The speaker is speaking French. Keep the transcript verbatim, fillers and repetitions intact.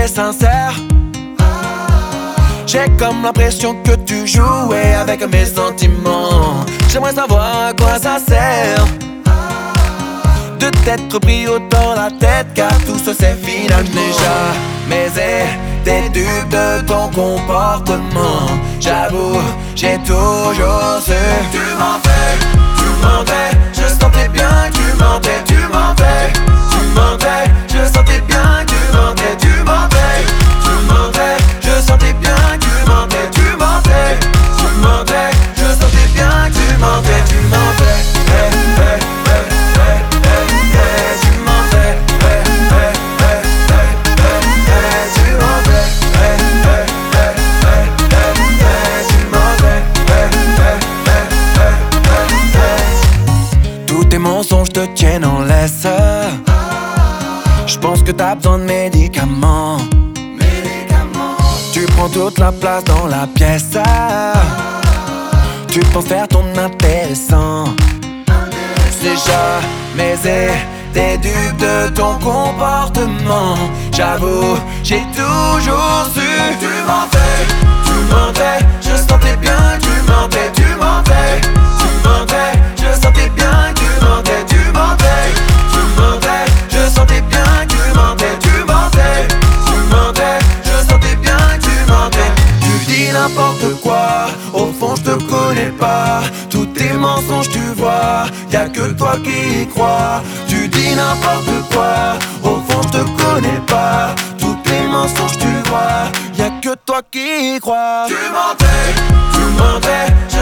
t'es sincère. J'ai comme l'impression que tu jouais avec mes sentiments. J'aimerais savoir à quoi ça sert de t'être pris autant la tête, car tout ça c'est final déjà. Mais t'es dupe de ton comportement. J'avoue, j'ai toujours su. Tu mentais, tu mentais. Je sentais bien que tu mentais, tu mentais. Tu mentais, je sentais bien que tu mentais, tu mentais. Tu mentais, je sentais bien que tu mentais, tu mentais. Tu mentais, je sentais bien que tu mentais, tu mentais. Hey, hey, hey, hey, hey, hey, tu mentais. Hey, hey, hey, hey, hey, hey, tu mentais. Hey, hey, hey, hey, hey, hey, tu mentais. Hey, hey, hey, hey, hey, hey. Tous tes mensonges te tiennent en laisse. J'pense que t'as besoin de médicaments. Tu prends toute la place dans la pièce. Tu penses faire ton intéressant. C'est jamais été dupe de ton comportement. J'avoue, j'ai toujours su. Tu mentais, tu mentais. Je sentais bien que tu mentais, tu mentais. Tu mentais, je sentais bien que tu mentais, tu mentais. Tu mentais, je sentais bien que tu mentais, tu mentais. Tu mentais, je sentais bien que tu mentais. Tu dis n'importe quoi, au fond je te connais pas. Tous tes mensonges tu vois, y'a que toi qui y crois. Tu dis n'importe quoi, au fond je te connais pas. Tous tes mensonges tu vois, y'a que toi qui y crois. Tu mentais, tu mentais.